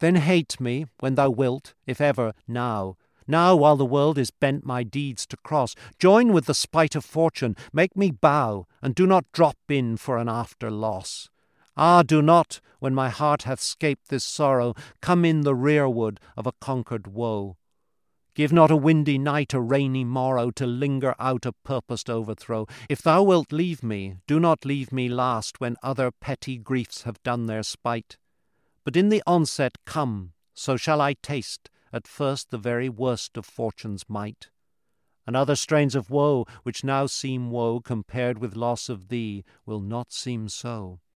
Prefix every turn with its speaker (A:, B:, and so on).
A: Then hate me when thou wilt, if ever, now. Now, while the world is bent my deeds to cross, join with the spite of fortune, make me bow, and do not drop in for an after loss. Ah, do not, when my heart hath scaped this sorrow, come in the rearward of a conquered woe. Give not a windy night a rainy morrow to linger out a purposed overthrow. If thou wilt leave me, do not leave me last when other petty griefs have done their spite. But in the onset come, so shall I taste at first the very worst of fortune's might. And other strains of woe, which now seem woe compared with loss of thee, will not seem so.